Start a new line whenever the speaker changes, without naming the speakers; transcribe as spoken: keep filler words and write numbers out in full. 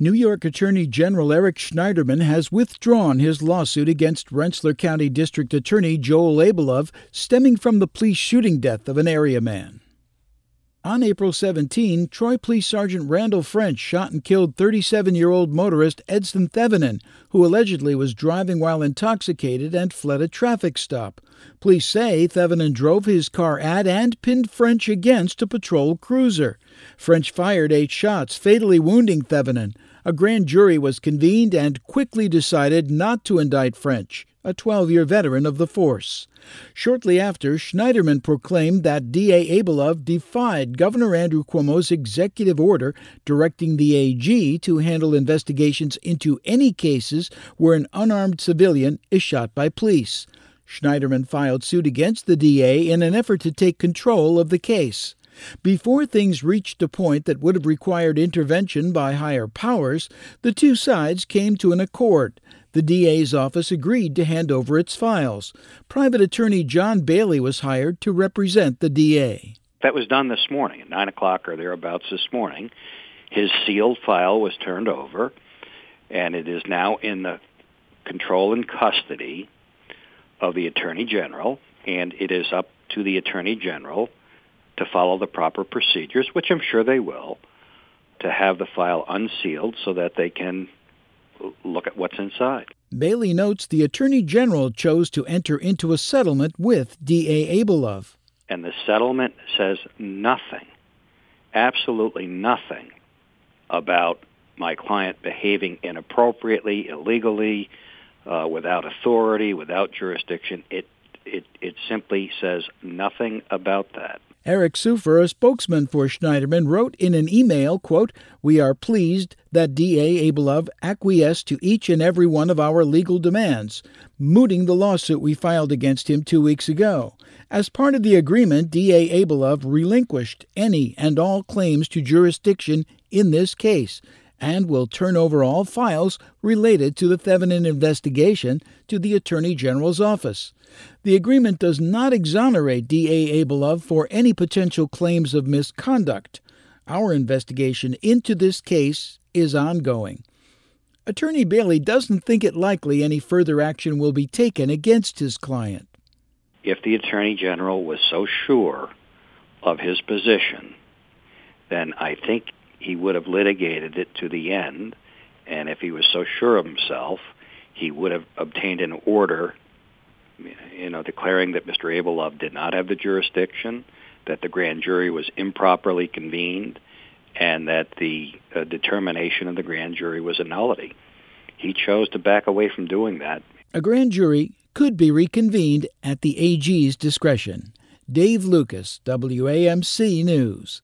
New York Attorney General Eric Schneiderman has withdrawn his lawsuit against Rensselaer County District Attorney Joel Abelove, stemming from the police shooting death of an area man. On April seventeenth, Troy Police Sergeant Randall French shot and killed thirty-seven-year-old motorist Edson Thevenin, who allegedly was driving while intoxicated and fled a traffic stop. Police say Thevenin drove his car at and pinned French against a patrol cruiser. French fired eight shots, fatally wounding Thevenin. A grand jury was convened and quickly decided not to indict French, a twelve-year veteran of the force. Shortly after, Schneiderman proclaimed that D A Abelove defied Governor Andrew Cuomo's executive order directing the A G to handle investigations into any cases where an unarmed civilian is shot by police. Schneiderman filed suit against the D A in an effort to take control of the case. Before things reached a point that would have required intervention by higher powers, the two sides came to an accord. The D A's office agreed to hand over its files. Private attorney John Bailey was hired to represent the D A.
That was done this morning, at nine o'clock or thereabouts this morning. His sealed file was turned over, and it is now in the control and custody of the Attorney General, and it is up to the Attorney General to follow the proper procedures, which I'm sure they will, to have the file unsealed so that they can look at what's inside.
Bailey notes the Attorney General chose to enter into a settlement with D A Abelove.
And the settlement says nothing, absolutely nothing, about my client behaving inappropriately, illegally, uh, without authority, without jurisdiction. It, it, it simply says nothing about that.
Eric Sufer, a spokesman for Schneiderman, wrote in an email, quote, "We are pleased that D A Abelove acquiesced to each and every one of our legal demands, mooting the lawsuit we filed against him two weeks ago. As part of the agreement, D A Abelove relinquished any and all claims to jurisdiction in this case and will turn over all files related to the Thevenin investigation to the Attorney General's office. The agreement does not exonerate D A Abelove for any potential claims of misconduct. Our investigation into this case is ongoing." Attorney Bailey doesn't think it likely any further action will be taken against his client.
If the Attorney General was so sure of his position, then I think he would have litigated it to the end, and if he was so sure of himself, he would have obtained an order, you know, declaring that Mister Abelove did not have the jurisdiction, that the grand jury was improperly convened, and that the uh, determination of the grand jury was a nullity. He chose to back away from doing that.
A grand jury could be reconvened at the A G's discretion. Dave Lucas, W A M C News.